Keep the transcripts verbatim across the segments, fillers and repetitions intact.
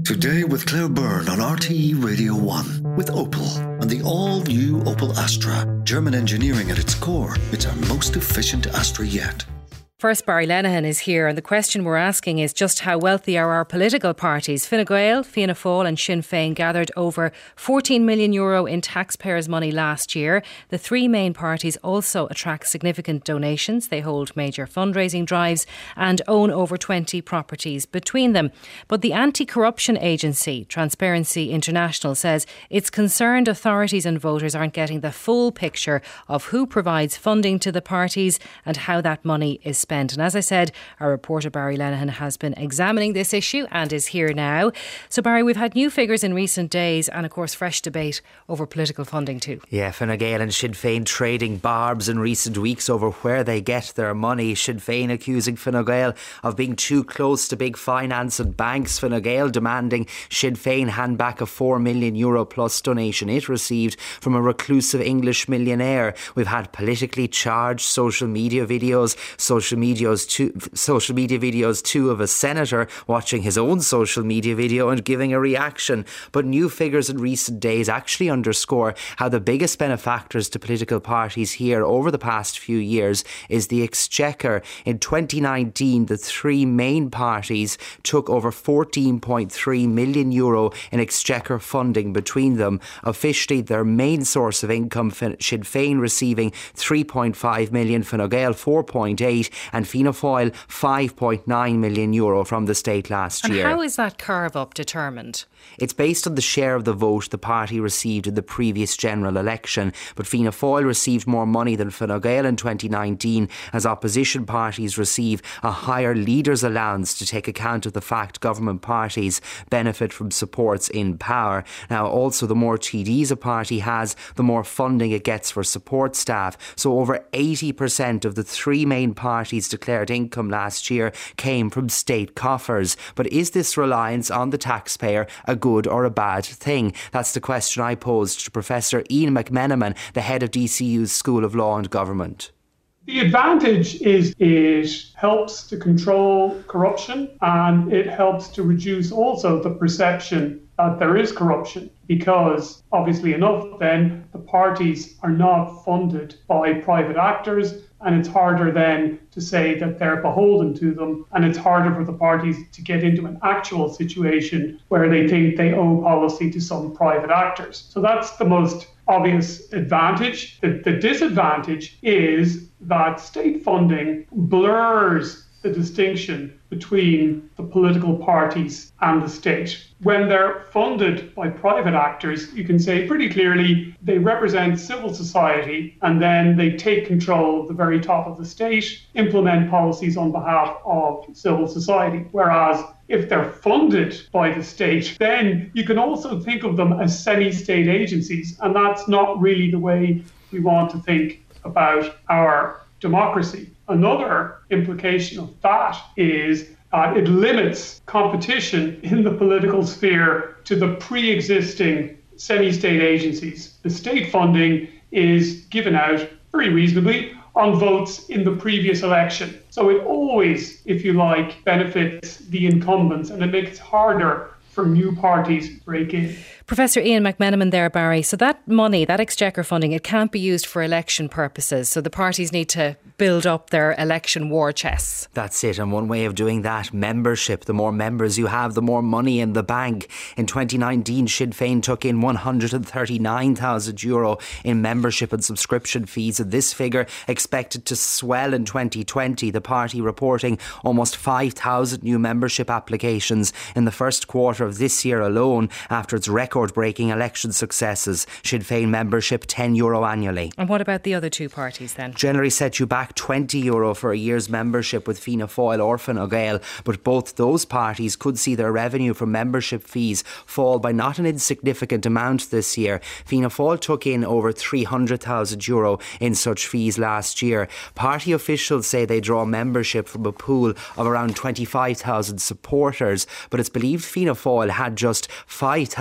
Today with Claire Byrne on R T E Radio one with Opel and the all-new Opel Astra. German engineering at its core. It's our most efficient Astra yet. First, Barry Lenihan is here, and the question we're asking is just how wealthy are our political parties? Fine Gael, Fianna Fáil and Sinn Féin gathered over fourteen million euro in taxpayers' money last year. The three main parties also attract significant donations. They hold major fundraising drives and own over twenty properties between them. But the anti-corruption agency, Transparency International, says it's concerned authorities and voters aren't getting the full picture of who provides funding to the parties and how that money is spent. And as I said, our reporter Barry Lenihan has been examining this issue and is here now. So Barry, we've had new figures in recent days and of course fresh debate over political funding too. Yeah, Fine Gael and Sinn Féin trading barbs in recent weeks over where they get their money. Sinn Féin accusing Fine Gael of being too close to big finance and banks. Fine Gael demanding Sinn Féin hand back a four million euro plus donation it received from a reclusive English millionaire. We've had politically charged social media videos, social Medios too, social media videos too of a senator watching his own social media video and giving a reaction. But new figures in recent days actually underscore how the biggest benefactors to political parties here over the past few years is the Exchequer. In twenty nineteen, the three main parties took over fourteen point three million euro in Exchequer funding between them. Officially, their main source of income, Sinn Féin receiving three point five million, Fine Gael four point eight and Fianna Fáil five point nine million euro from the state last year. And how is that carve up determined? It's based on the share of the vote the party received in the previous general election, but Fianna Fáil received more money than Fine Gael in twenty nineteen as opposition parties receive a higher leaders' allowance to take account of the fact government parties benefit from supports in power. Now also, the more T Ds a party has, the more funding it gets for support staff. So over eighty percent of the three main parties' declared income last year came from state coffers. But is this reliance on the taxpayer a good or a bad thing? That's the question I posed to Professor Ian McMenamin, the head of D C U's School of Law and Government. The advantage is it helps to control corruption, and it helps to reduce also the perception that there is corruption, because obviously enough then the parties are not funded by private actors, and it's harder then to say that they're beholden to them, and it's harder for the parties to get into an actual situation where they think they owe policy to some private actors. So that's the most obvious advantage. The, the disadvantage is that state funding blurs the distinction between the political parties and the state. When they're funded by private actors, you can say pretty clearly they represent civil society, and then they take control of the very top of the state, implement policies on behalf of civil society. Whereas if they're funded by the state, then you can also think of them as semi-state agencies, and that's not really the way we want to think about our democracy. Another implication of that is uh, it limits competition in the political sphere to the pre-existing semi-state agencies. The state funding is given out very reasonably on votes in the previous election. So it always, if you like, benefits the incumbents, and it makes it harder for new parties to break in. Professor Ian McMenamin there, Barry. So that money, that Exchequer funding, it can't be used for election purposes. So the parties need to build up their election war chests. That's it. And one way of doing that, membership. The more members you have, the more money in the bank. In twenty nineteen, Sinn Féin took in one hundred thirty-nine thousand euro in membership and subscription fees. And this figure expected to swell in twenty twenty. The party reporting almost five thousand new membership applications in the first quarter of this year alone after its record-breaking election successes. Sinn Féin membership ten euro annually. And what about the other two parties then? Generally set you back twenty euro for a year's membership with Fianna Fáil or Fine Gael, but both those parties could see their revenue from membership fees fall by not an insignificant amount this year. Fianna Fáil took in over three hundred thousand euro in such fees last year. Party officials say they draw membership from a pool of around twenty-five thousand supporters, but it's believed Fianna Fáil had just five thousand eight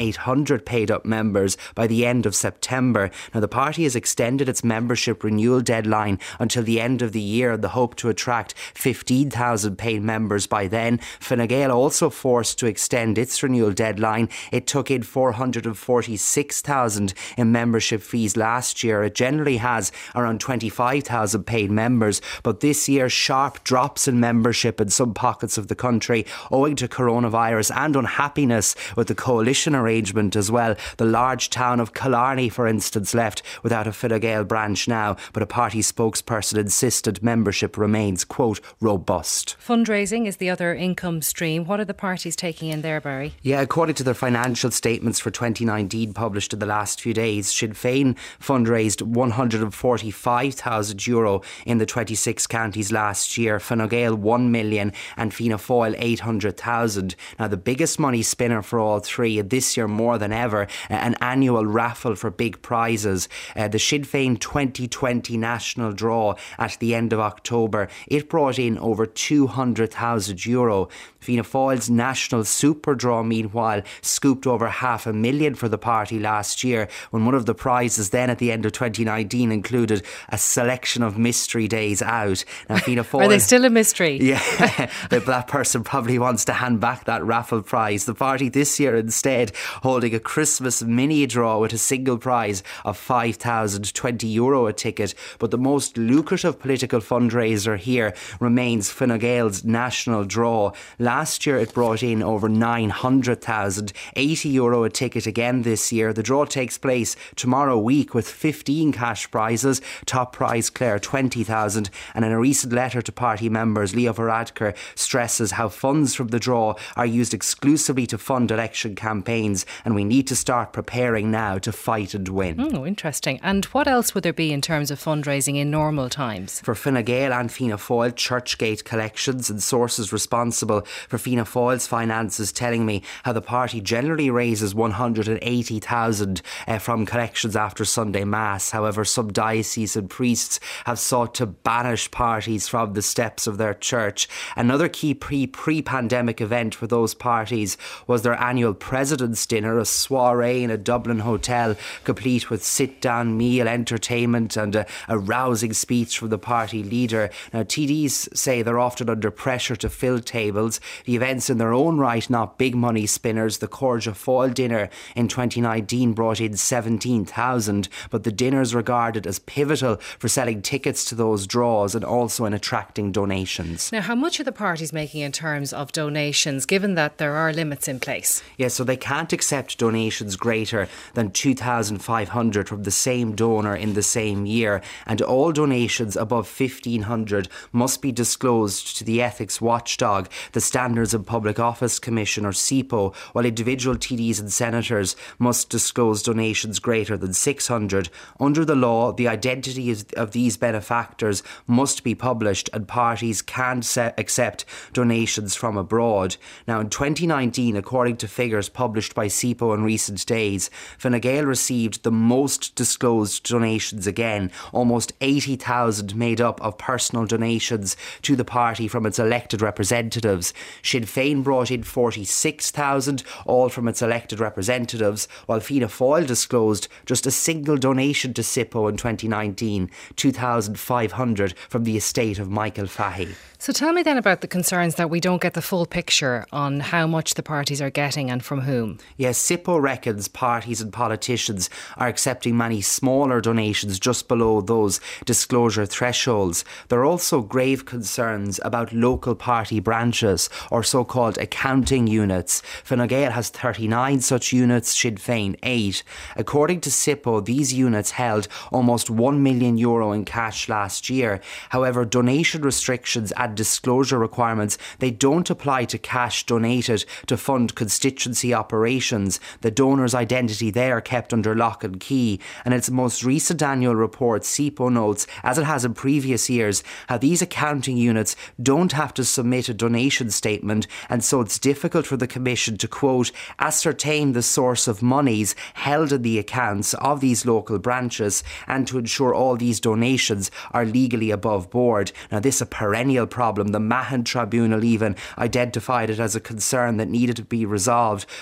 eight hundred paid up members by the end of September. Now, the party has extended its membership renewal deadline until the end of the year in the hope to attract fifteen thousand paid members by then. Fine Gael also forced to extend its renewal deadline. It took in four hundred forty-six thousand in membership fees last year. It generally has around twenty-five thousand paid members, but this year sharp drops in membership in some pockets of the country owing to coronavirus and unhappiness with the coalition arrangement as well. The large town of Killarney, for instance, left without a Fine Gael branch now, but a party spokesperson insisted membership remains, quote, robust. Fundraising is the other income stream. What are the parties taking in there, Barry? Yeah, according to their financial statements for twenty nineteen published in the last few days, Sinn Féin fundraised one hundred forty-five thousand euro in the twenty-six counties last year, Fine Gael one million and Fianna Fáil eight hundred thousand. Now, the biggest money spinner for all three, this year more than ever, an annual raffle for big prizes. Uh, the Sinn Féin twenty twenty national draw at the end of October, it brought in over two hundred thousand euro. Fianna Fáil's national super draw, meanwhile, scooped over half a million for the party last year, when one of the prizes then at the end of twenty nineteen included a selection of mystery days out. Now, Fianna Fáil, are they still a mystery? Yeah, that person probably wants to hand back that raffle prize. The party this year instead holding a Christmas mini draw with a single prize of five thousand twenty euro a ticket. But the most lucrative political fundraiser here remains Fine Gael's national draw. Last year it brought in over nine hundred thousand, eighty euro a ticket again this year. The draw takes place tomorrow week with fifteen cash prizes. Top prize Clare twenty thousand, and in a recent letter to party members, Leo Varadkar stresses how funds from the draw are used exclusively to fund election campaigns, and we need to start preparing now to fight and win. Oh, interesting. And what else would there be in terms of fundraising in normal times? For Fine Gael and Fianna Fáil, Churchgate collections and sources responsible for Fianna Fáil's finances telling me how the party generally raises one hundred eighty thousand uh, from collections after Sunday Mass. However, some dioceses and priests have sought to banish parties from the steps of their church. Another key pre- pre-pandemic event for those parties was their annual President's Dinner, a soiree in a Dublin hotel, complete with sit-down meal, entertainment and a, a rousing speech from the party leader. Now, T Ds say they're often under pressure to fill tables. The events in their own right not big money spinners. The Corja Foil dinner in twenty nineteen brought in seventeen thousand, but the dinner is regarded as pivotal for selling tickets to those draws and also in attracting donations. Now, how much are the parties making in terms of donations, given that there are limits in place? Yeah, so they can't accept donations greater than two thousand five hundred from the same donor in the same year, and all donations above fifteen hundred must be disclosed to the ethics watchdog, the Standards and Public Office Commission, or S I P O, while individual T Ds and senators must disclose donations greater than six hundred. Under the law, the identity of these benefactors must be published, and parties can't accept donations from abroad. Now, in twenty nineteen, according to figures published by S I P O in recent days, Fine Gael received the most disclosed donations again, almost eighty thousand made up of personal donations to the party from its elected representatives. Sinn Féin brought in forty-six thousand, all from its elected representatives, while Fianna Fáil disclosed just a single donation to S I P O in twenty nineteen, two thousand five hundred from the estate of Michael Fahy. So tell me then about the concerns that we don't get the full picture on how much the parties are getting and from whom. Yes, S I P O reckons parties and politicians are accepting many smaller donations just below those disclosure thresholds. There are also grave concerns about local party branches, or so-called accounting units. Fine Gael has thirty-nine such units, Sinn Féin eight. According to S I P O, these units held almost one million euro in cash last year. However, donation restrictions and disclosure requirements, they don't apply to cash donated to fund constituency operations. The donor's identity there kept under lock and key. And in its most recent annual report, S I P O notes, as it has in previous years, how these accounting units don't have to submit a donation statement, and so it's difficult for the Commission to, quote, ascertain the source of monies held in the accounts of these local branches and to ensure all these donations are legally above board. Now, this is a perennial problem. The Mahon Tribunal even identified it as a concern that needed to be resolved. So donors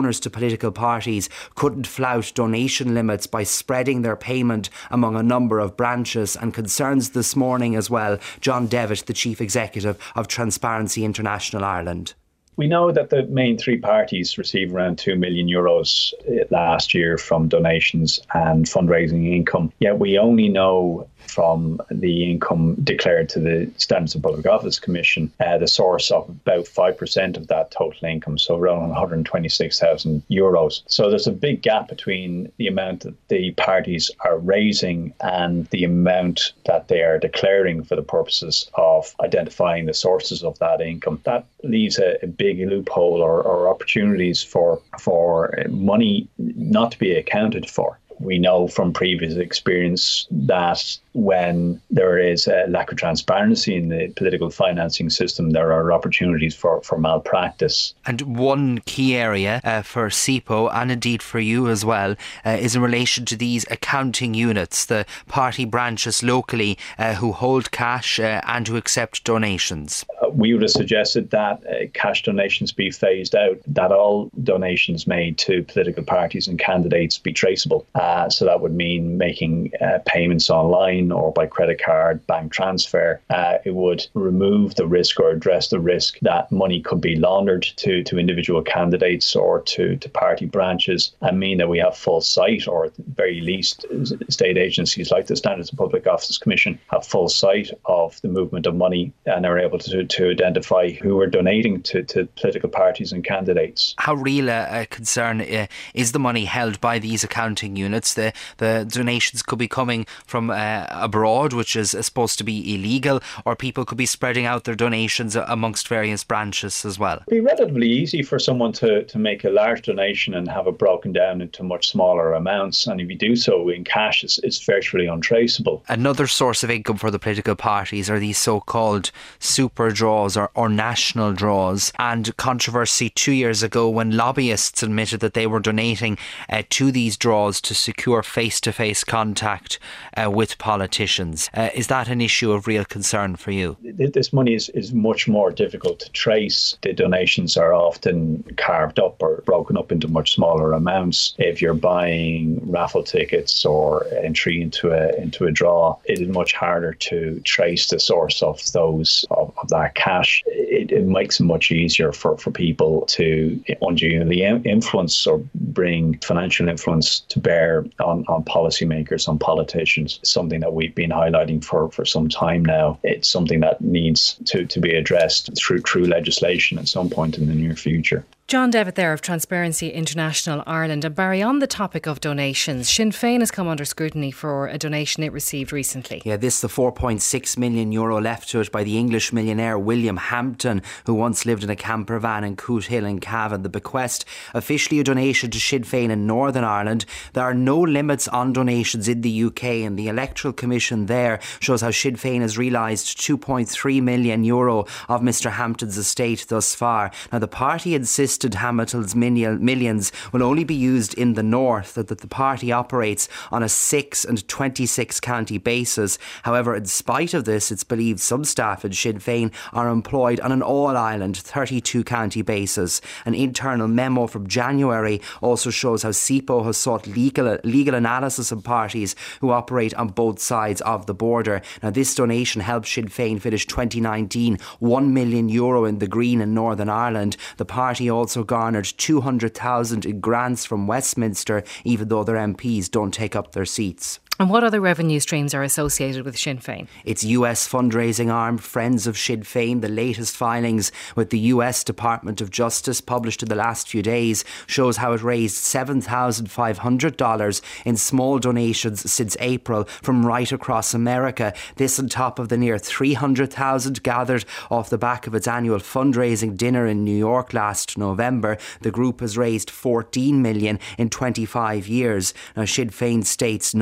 donors to political parties couldn't flout donation limits by spreading their payment among a number of branches, and concerns this morning as well John Devitt, the Chief Executive of Transparency International Ireland. We know that the main three parties received around two million euros last year from donations and fundraising income, yet we only know from the income declared to the Standards of Public Office Commission, uh, the source of about five percent of that total income, so around one hundred twenty-six thousand euros. So there's a big gap between the amount that the parties are raising and the amount that they are declaring for the purposes of identifying the sources of that income. That leaves a, a big loophole or, or opportunities for, for money not to be accounted for. We know from previous experience that when there is a lack of transparency in the political financing system, there are opportunities for, for malpractice. And one key area uh, for SIPO, and indeed for you as well, uh, is in relation to these accounting units, the party branches locally uh, who hold cash uh, and who accept donations. Uh, we would have suggested that uh, cash donations be phased out, that all donations made to political parties and candidates be traceable. Uh, so that would mean making uh, payments online or by credit card, bank transfer. Uh, it would remove the risk or address the risk that money could be laundered to, to individual candidates or to, to party branches, and mean that we have full sight, or at the very least state agencies like the Standards of Public Office Commission have full sight of the movement of money and are able to, to identify who are donating to, to political parties and candidates. How real a, a concern uh, is the money held by these accounting units? The, the donations could be coming from uh, abroad, which is supposed to be illegal, or people could be spreading out their donations amongst various branches as well. It'd be relatively easy for someone to, to make a large donation and have it broken down into much smaller amounts, and if you do so in cash, it's, it's virtually untraceable. Another source of income for the political parties are these so-called super draws or, or national draws, and controversy two years ago when lobbyists admitted that they were donating uh, to these draws to secure face-to-face contact uh, with politicians. Uh, is that an issue of real concern for you? This money is, is much more difficult to trace. The donations are often carved up or broken up into much smaller amounts. If you're buying raffle tickets or entry into a into a draw, it is much harder to trace the source of those of, of that cash. It, it makes it much easier for, for people to unduly influence or bring financial influence to bear on, on policymakers, on politicians. It's something that we've been highlighting for, for some time now. It's something that needs to, to be addressed through through legislation at some point in the near future. John Devitt there of Transparency International Ireland. And Barry, on the topic of donations, Sinn Féin has come under scrutiny for a donation it received recently. Yeah, this the four point six million euro left to it by the English millionaire William Hampton, who once lived in a camper van in Cootehill in Cavan. The bequest, officially a donation to Sinn Féin in Northern Ireland. There are no limits on donations in the U K, and the Electoral Commission there shows how Sinn Féin has realised two point three million euro of Mr Hampton's estate thus far. Now, the party insists Hamilton's millions will only be used in the north, that the party operates on a six and twenty-six county basis. However, in spite of this, it's believed some staff in Sinn Féin are employed on an all-island thirty-two county basis. An internal memo from January also shows how SIPO has sought legal, legal analysis of parties who operate on both sides of the border. Now, this donation helped Sinn Féin finish twenty nineteen one million euro in the green in Northern Ireland. The party also also garnered two hundred thousand in grants from Westminster, even though their M Ps don't take up their seats. And what other revenue streams are associated with Sinn Féin? Its U S fundraising arm, Friends of Sinn Féin. The latest filings with the U S Department of Justice, published in the last few days, shows how it raised seven thousand five hundred dollars in small donations since April from right across America. This on top of the near three hundred thousand gathered off the back of its annual fundraising dinner in New York last November. The group has raised fourteen million dollars in twenty-five years. Now, Sinn Féin states none of this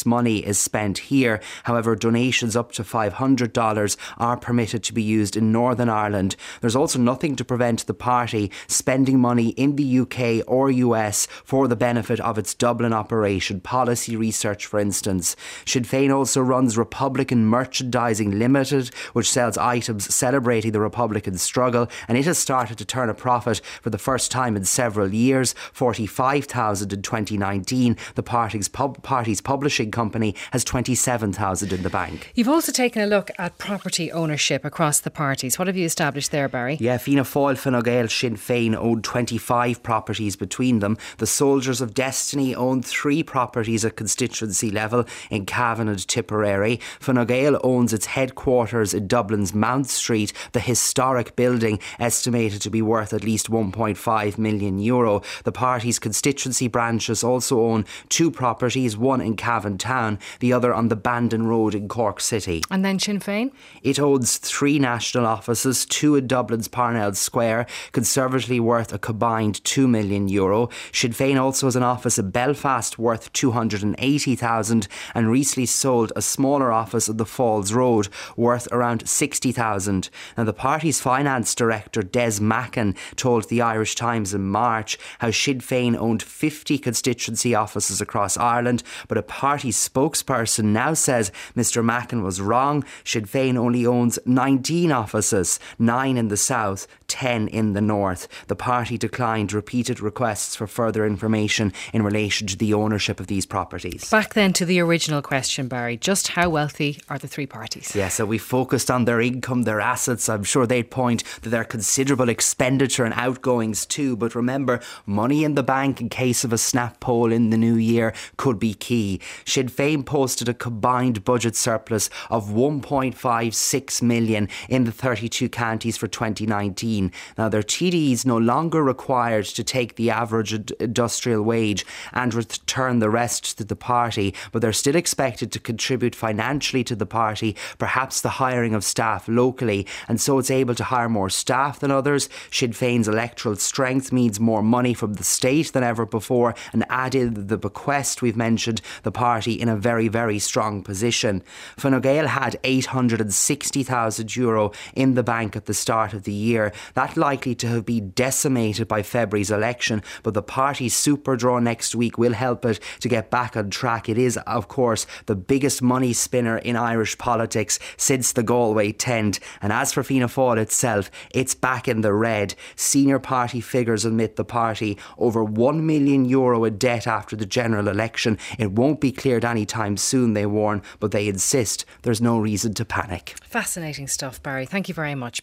taxpayers' money is spent here. However, donations up to five hundred dollars are permitted to be used in Northern Ireland. There's also nothing to prevent the party spending money in the U K or U S for the benefit of its Dublin operation, policy research for instance. Sinn Féin also runs Republican Merchandising Limited, which sells items celebrating the Republican struggle, and it has started to turn a profit for the first time in several years, forty-five thousand in twenty nineteen. The party's, pub- party's publishing company has twenty-seven thousand in the bank. You've also taken a look at property ownership across the parties. What have you established there, Barry? Yeah, Fianna Fáil, Fine Gael, Sinn Féin own twenty-five properties between them. The Soldiers of Destiny own three properties at constituency level in Cavan and Tipperary. Fine Gael owns its headquarters in Dublin's Mount Street, the historic building estimated to be worth at least one point five million euro. The party's constituency branches also own two properties, one in Cavan Town, the other on the Bandon Road in Cork City. And then Sinn Féin? It owns three national offices, two in Dublin's Parnell Square, conservatively worth a combined two million euro. Sinn Féin also has an office in Belfast worth two hundred eighty thousand and recently sold a smaller office on the Falls Road worth around sixty thousand. Now, the party's finance director Des Macken told the Irish Times in March how Sinn Féin owned fifty constituency offices across Ireland, but a party spokesperson now says Mr Macken was wrong. Sinn Féin only owns nineteen offices, nine in the south, ten in the north. The party declined repeated requests for further information in relation to the ownership of these properties. Back then to the original question, Barry. Just how wealthy are the three parties? Yeah, so we focused on their income, their assets. I'm sure they'd point to their considerable expenditure and outgoings too. But remember, money in the bank in case of a snap poll in the new year could be key. Sinn Féin posted a combined budget surplus of one point five six million in the thirty-two counties for twenty nineteen. Now, their T D Es no longer required to take the average industrial wage and return the rest to the party, but they're still expected to contribute financially to the party, perhaps the hiring of staff locally, and so it's able to hire more staff than others. Sinn Féin's electoral strength means more money from the state than ever before, and added the bequest we've mentioned, the party in a very, very strong position. Fine Gael had eight hundred sixty thousand euro in the bank at the start of the year. That likely to have been decimated by February's election, but the party's super draw next week will help it to get back on track. It is, of course, the biggest money spinner in Irish politics since the Galway tent. And as for Fianna Fáil itself, it's back in the red. Senior party figures admit the party over one million euro in debt after the general election. It won't be cleared anytime soon, they warn, but they insist there's no reason to panic. Fascinating stuff, Barry. Thank you very much.